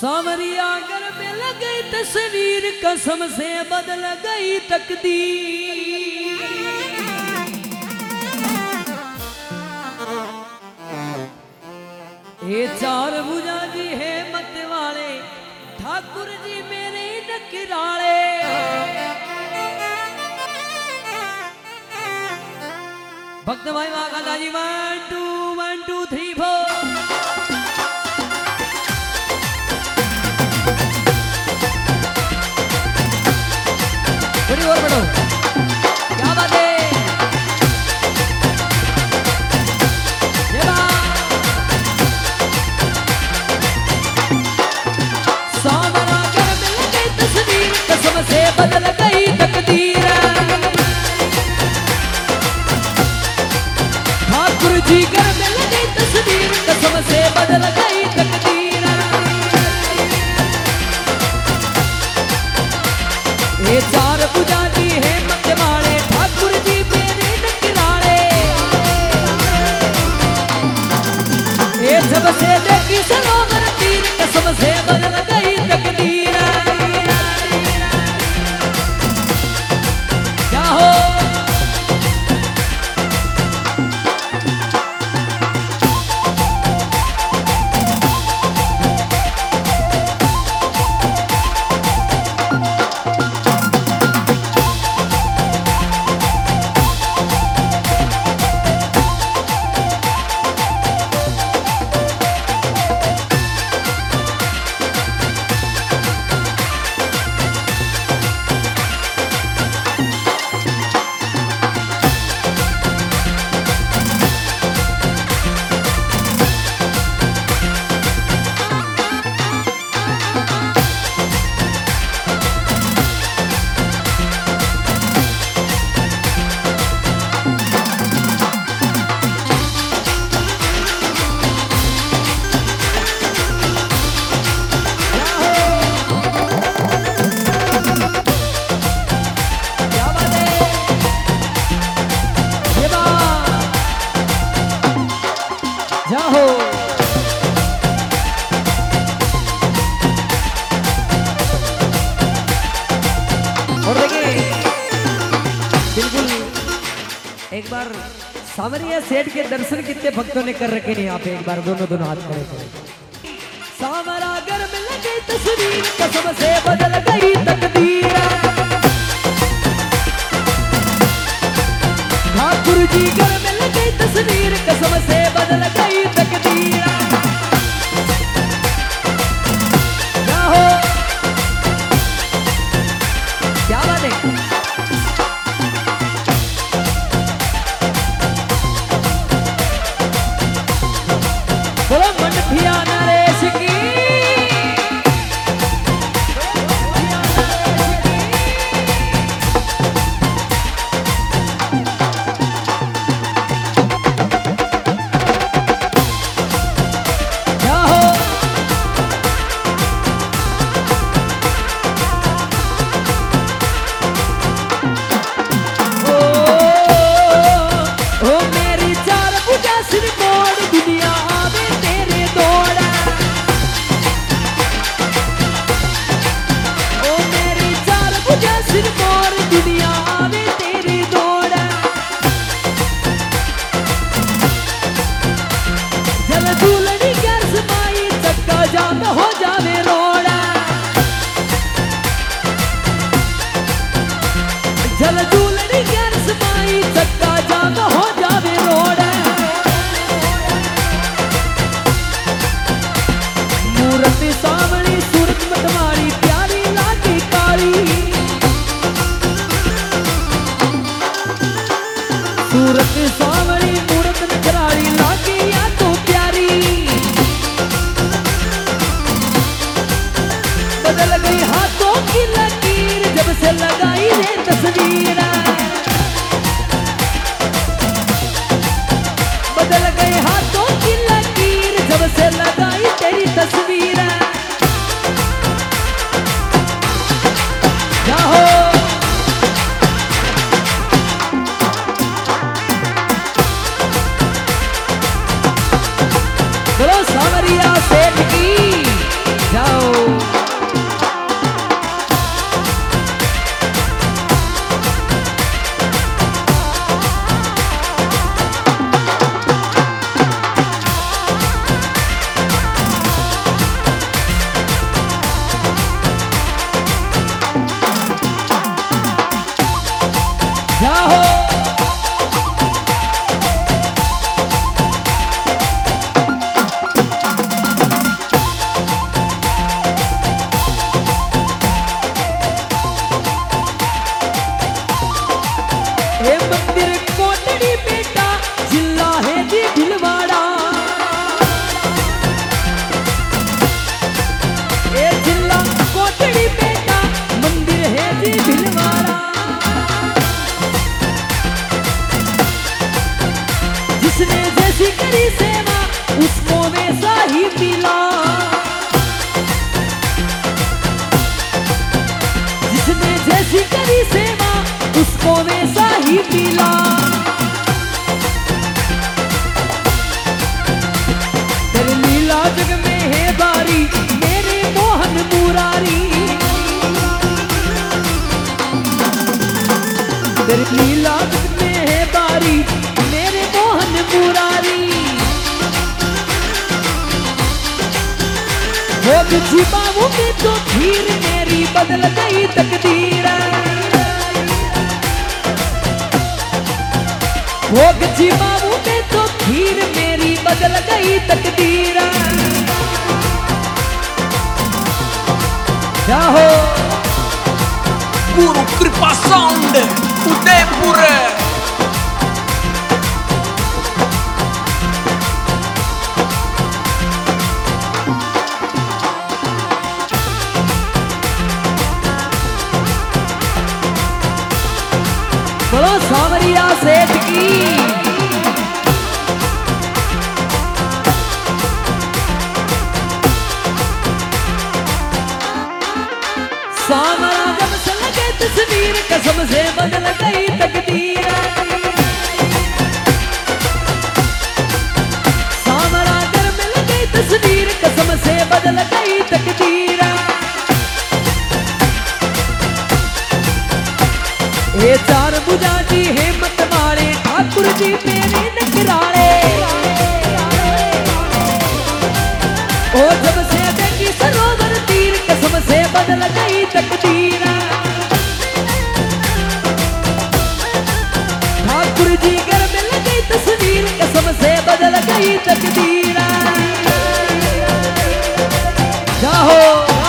सावरिया घर में लग गई तस्वीर, कसम से बदल गई तकदीर। ये चार भुजा जी है मत वाले, ठाकुर जी मेरे नकिराले। भक्त भाई माता जी 1 2 1 2 3 4। थोड़ी और बढ़ो, क्या बात है। सावरा घर में लग गई तस्वीर, कसम से बदल गई तकदीर। ठाकुर जी घर में लग गई तस्वीर, कसम से बदल गई तकदीर। ये चार पूजा जी है मत वाले, ठाकुर जी मेरे नकिराले। ये सबसे देखी सरोवर तीर, कसम से बदल गई तकदीर। क्या हो एक बार सावरिया सेठ के दर्शन कितने भक्तों ने कर रखे यहाँ पे। एक बार दोनों हाथ खड़े करें। सावरा घर में लग गई तस्वीर, कसम से बदल गई तकदीर। ठाकुर जी घर में लग गई तस्वीर, कसम से बदल गई तकदीर। क्या हो क्या बात है। बोलो मनभिया नरेश की। करी सेवा उसको वैसा ही मिला, जिसने जैसी करी सेवा उसको वैसा ही मिला। तेरी लीला जग में है बारी मेरे मोहन मुरारी, तेरी लीला जग में है बारी मेरे मोहन मुरारी। वो तुझी बाहों में तो धीर मेरी बदल गई तकदीर, वो तुझी बाहों में तो धीर मेरी बदल गई तकदीर। जाहो गुरु कृपा साउंड उदयपुर। बोलो सावरिया सेठ की। सावरा जब से लगे तस्वीर कसम से बदल गई तकदीर, सावरा जब में लगे तस्वीर कसम से बदल गई तकदीर। ये चार बुझा जी हेमत वाले ठाकुर जी मेरे नकराले, ओ जब से देखी सरोवर तीर कसम से बदल गई तकदीर। ठाकुर जी घर में लगी तस्वीर कसम से बदल गई तकदीर। जाहो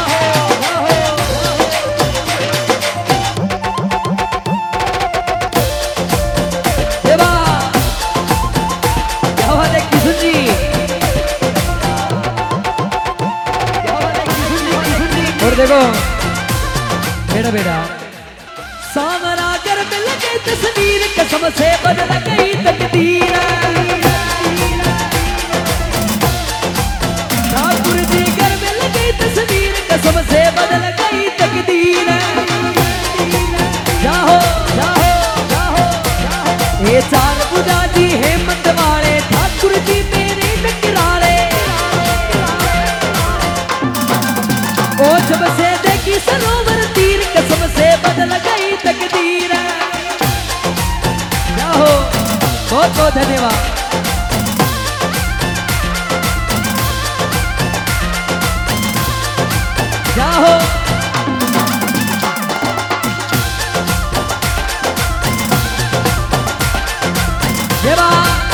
देखो बेटा बेटा सावरा घर में लगे तस्वीर कसम से बदल गई तकदीर। ठाकुर जी घर में लगी तस्वीर कसम से बदल गई तकदीर। जाहो जाहो जाहो ये चार बुझा जी हेमत वाले ठाकुर जी मेरे नकराले, ओ जब से देखी सरोवर तीर कसम से बदल गई तकदीर। जाहो बहुत बहुत धन्यवाद। जाहो देवा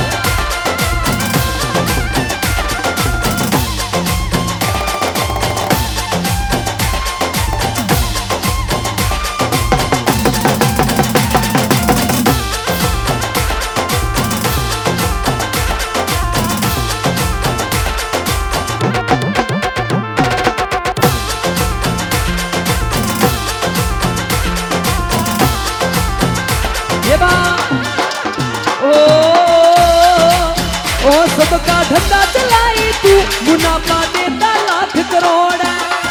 ओ सबका धंधा चलाई तू मुनाफा देता लाख करोड़,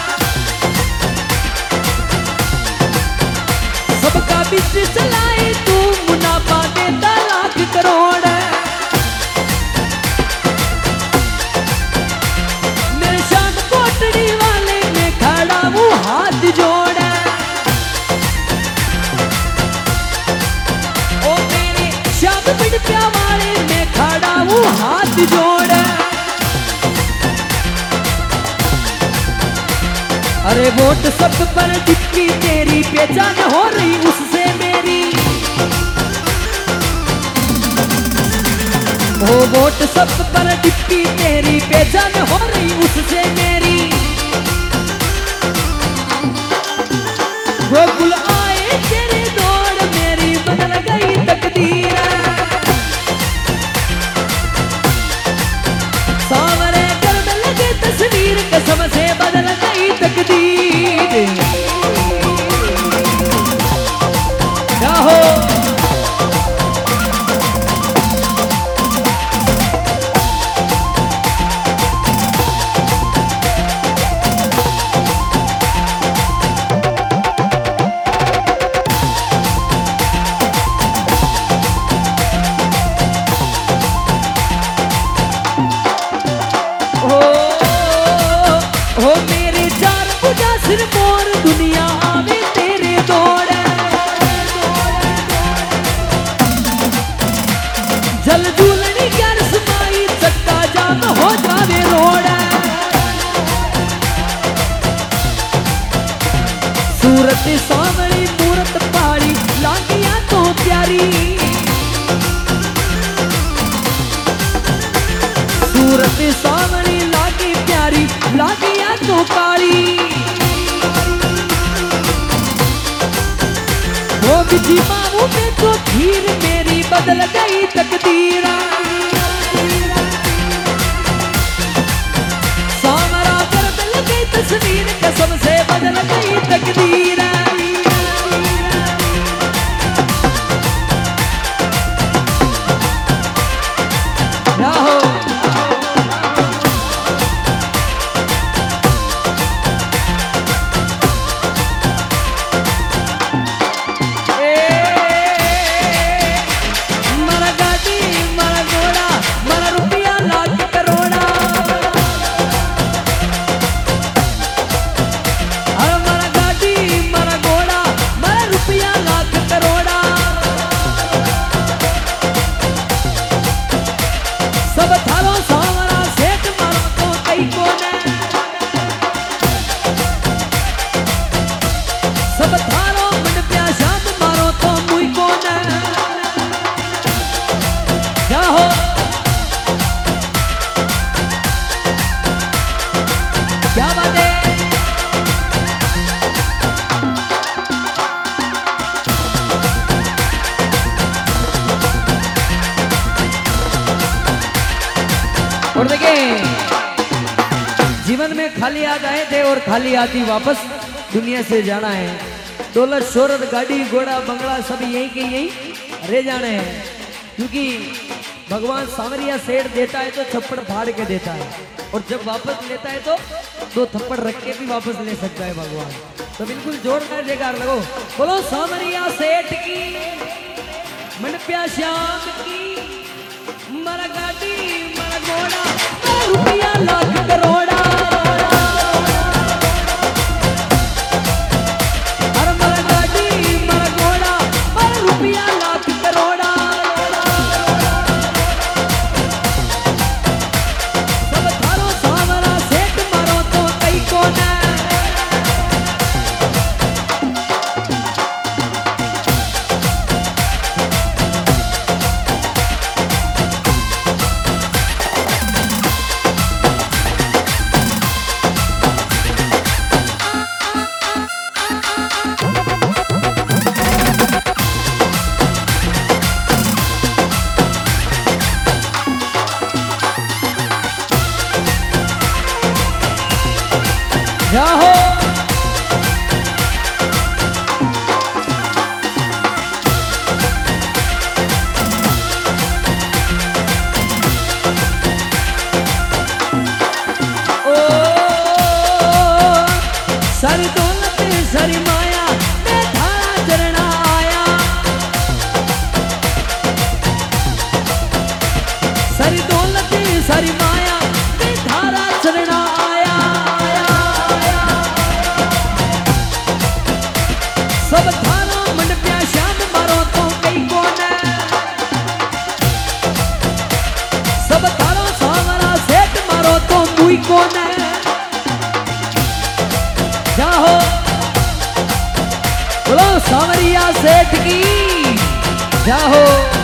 सबका बिजनेस चलाई तू मुनाफा देता लाख करोड़। मेरे शान कोटड़ी वाले में खड़ा वो हाथ जोड़, ओ मेरे शाम पिड़पिया वाले में खड़ा वो हाथ जोड़। अरे वोट सब पर टिक्की तेरी पहचान हो रही उससे मेरी, ओ वोट सब पर टिक्की तेरी पहचान हो रही उससे मेरी। वो गुल आए तेरे दौड़ मेरी बदल गई तकदीर। सावरे घर में लगे तस्वीर कसम से बदल गई तकदीर। जाहो सूरत सावनी लागी प्यारी लागिया तो काली वो बिजी मामू में तो धीर मेरी बदल गई तकदीरा सामरा कर मिल गई तस्वीर कसम से बदल गई तकदीरा राहो सब थारो मन प्याशाम मारो तो मुई कोन जाहो क्या बात है और देखिए जीवन में खाली याद आए थे और खाली आती वापस दुनिया से जाना है दौलत शोहरत गाड़ी घोड़ा बंगला सब यही के यही रह जाने हैं क्योंकि भगवान सांवरिया सेठ देता है तो थप्पड़ फाड़ के देता है और जब वापस लेता है तो दो थप्पड़ रख के भी वापस ले सकता है भगवान तो बिल्कुल जोरदार जयकार लगो बोलो सांवरिया सेठ की मन प्या श्याम की मरा गाड़ी मरा घोड़ा रुपया लाख करोड़ा जाहो ओ सारी दौलत सारी माया मैं थारा चरणा आया सारी दौलत सारी माया मैं थारा चरणा आया सब थारो मन प्या श्याम मारो तो कई कोन सब थारो सांवरा सेठ मारो तो मुई कोन जाहो बोलो सांवरिया सेठ की जाहो